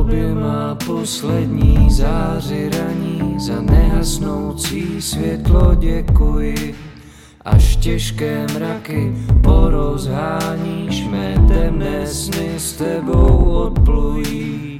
tobě má poslední záři raní, za nehasnoucí světlo děkuji. Až těžké mraky porozháníš, mé temné sny s tebou odplují.